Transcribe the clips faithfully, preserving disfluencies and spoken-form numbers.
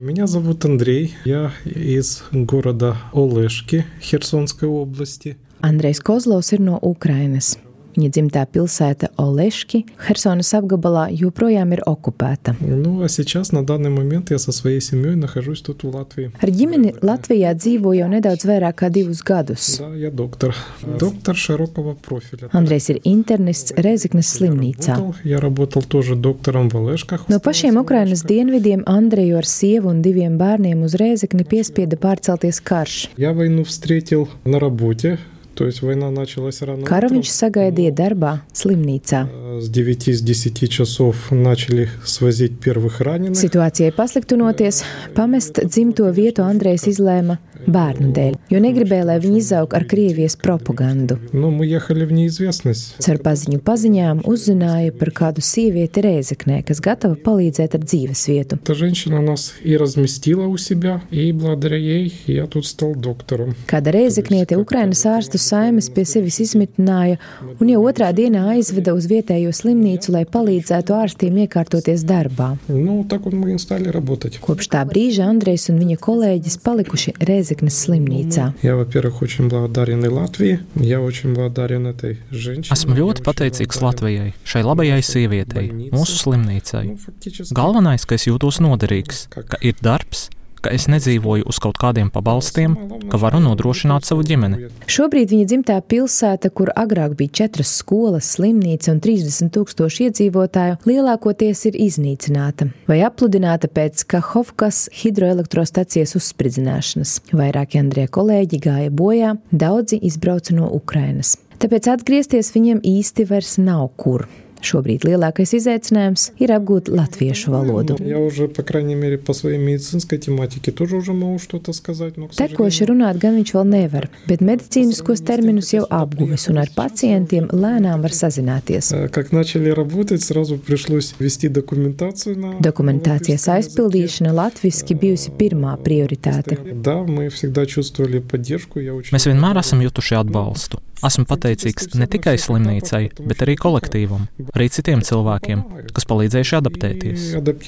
Меня зовут Андрей, я из города Олешки Херсонской области. Andrejs Kozlovs ir no Ukrainas. Viņa dzimtā pilsēta Oleški Херсоnas apgabalā joprojām ir okupēta. Ну, а сейчас, на данный момент, я со своей семьей нахожусь тут, в Латвии. Ar ģimeni Latvijā dzīvo jau nedaudz vairāk kā divus gadus. Да, я доктор. Доктор широкого профиля. Andrejs ir internists Rēzeknes slimnīcā. Я работал тоже доктором в Олешках. No pašiem Ukrainas dienvidiem Andreju ar sievu un diviem bērniem uz Rēzekni piespieda pārcelties karš. Я войну встретил на работе. То есть война началась рано. Karu viņš sagaidīja darbā, slimnīcā. С девяти с десяти часов начали свозить первых раненых. Situācijai pasliktinoties, pamest dzimto vietu Andrejs izlēma bērnu dēļ, jo negribēja, lai viņi izaug ar Krievijas propagandu. Но мы ехали в неизвестность. Caur paziņu paziņām uzzināja par kādu sievieti Rēzeknē, kas gatava palīdzēt ar dzīvesvietu. Эта женщина нас и разместила у себя, и благодаря ей я тут стал доктором. Kāda Rēzekniete Ukrainas ārstu saimes pie sevis izmitināja un jau otrā dienā aizveda uz vietējo slimnīcu, lai palīdzētu ārstiem iekārtoties darbā. Ну, так вот мы и стали работать. Kopš tā brīža Andrejs un viņa kolēģis palikuši Rēzeknes slimnīcā. Я, во-первых, очень благодарен и Латвии. Я очень благодарен этой женщине. Esmu ļoti pateicīgs Latvijai, šai labajai sievietei, mūsu slimnīcai. Galvenais, ka es jūtos noderīgs, ka ir darbs, ka es nedzīvoju uz kaut kādiem pabalstiem, ka varu nodrošināt savu ģimeni. Šobrīd viņa dzimtā pilsēta, kur agrāk bija četras skolas, slimnīca un trīsdesmit tūkstoši iedzīvotāju, lielākoties ir iznīcināta vai apludināta pēc Kahovkas hidroelektrostacijas uzspridzināšanas. Vairāki Andreja kolēģi gāja bojā, daudzi izbrauca no Ukrainas. Tāpēc atgriezties viņiem īsti vairs nav kur. Šobrīd lielākais izaicinājums ir apgūt latviešu valodu. Я уже, по крайней мере, по своей медицинской тематике тоже уже могу что-то сказать, но, к Tekoši runāt gan viņš vēl nevar, bet medicīniskos terminus jau apguvis un ar pacientiem lēnām var sazināties. Как начали работать, сразу пришлось вести документацию на... Dokumentācijas aizpildīšana latviski bijusi pirmā prioritāte. Да, мы всегда чувствовали поддержку. Я очень... Mēs vienmēr esam jutuši atbalstu. Esmu pateicīgs ne tikai slimnīcai, bet arī kolektīvam, arī citiem cilvēkiem, kas palīdzējuši adaptēties.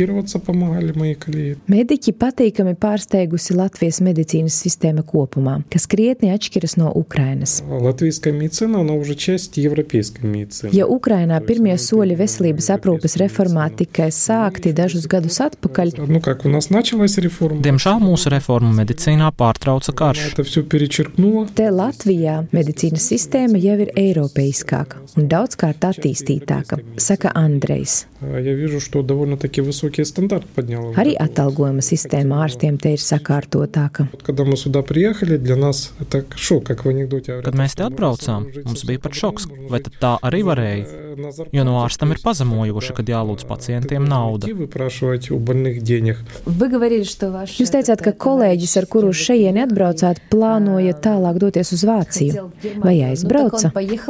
Mediķi patīkami pārsteigusi Latvijas medicīnas sistēma kopumā, kas krietni atšķiras no Ukrainas. Ja Ukrainā pirmie soļi veselības aprūpes reformā tikai sākti dažus gadus atpakaļ, diemžēl mūsu reformu medicīnā pārtrauca karš. Te Latvijā medicīnas sistēma Sistēma jau ir eiropeiskāka un daudzkārt attīstītāka, saka Andrejs. Arī atalgojuma sistēma ārstiem te ir sakārtotāka. Kad mēs te atbraucām, mums bija pat šoks, vai tad tā arī varēja? Jo no ārstam ir pazemojoši, kad jālūdz pacientiem nauda. Jūs teicāt, ka kolēģis, ar kuru šejieni atbraucāt, plānoja tālāk doties uz Vāciju. Vai aizbrauca?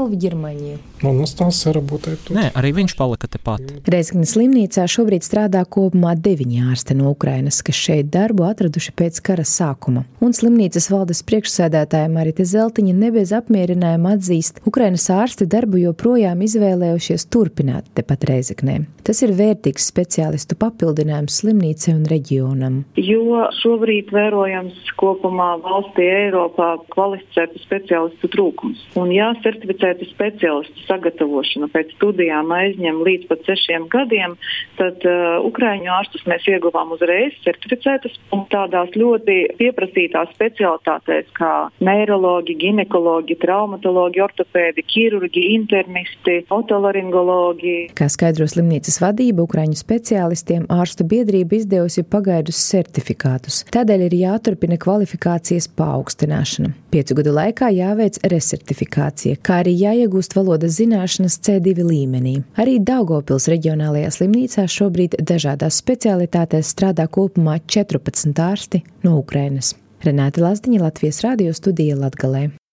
Nē, arī viņš palika tepat. Rēzeknes slimnīcā šobrīd strādā kopumā deviņi ārsti no Ukrainas, kas šeit darbu atraduši pēc kara sākuma. Un slimnīcas valdes priekšsēdētāja Marita Zeltiņa ne bez apmierinājuma atzīst, Ukrainas ārsti darbu joprojām izvēlējušies turpināt tepat Rēzeknē. Tas ir vērtīgs speciālistu papildinājums slimnīcai un reģionam. Jo šobrīd vērojams kopumā valstī Eiropā kvalificētu speciālistu trūkums. Un ja certificētu speciālistu sagatavošana pēc studijām aizņem līdz pat sešiem gadiem, tad uh, ukraiņu ārstus mēs ieguvām uzreiz certificētas un tādās ļoti pieprasītās specialitātēs kā neiroloģi, ginekoloģi, traumatoloģi, ortopēdi, ķirurgi, internisti, otolaringoloģi. Kā skaidro slimnīcas vadība, ukraiņu speciālistiem ārstu biedrība izdevusi pagaidus certifikātus. Tādēļ ir jāturpina kvalifikācijas paaugstināšana. Piecu gadu laikā jāveic resertifikācija, kā arī jāiegūst valodas zināšanas C divi līmenī. Arī Daugavpils reģionālajā slimnīcā šobrīd dažādās specialitātēs strādā kopumā četrpadsmit ārsti no Ukrainas. Renāte Lazdiņa, Latvijas radio studija Latgalē.